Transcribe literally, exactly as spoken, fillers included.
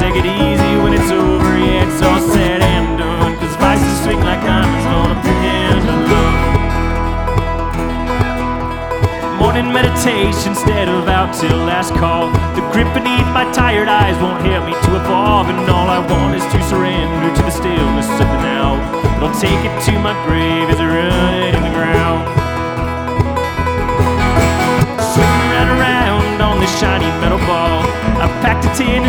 take it easy when it's over. Yeah, it's all said and done, cause vices swing like diamonds on a pendulum. Morning meditation instead of out till last call. The grip beneath my tired eyes won't help me to evolve, and all I want is to surrender to the stillness of the now. But I'll take it to my grave as I run in the ground. Swing right around on this shiny metal ball. I packed a tin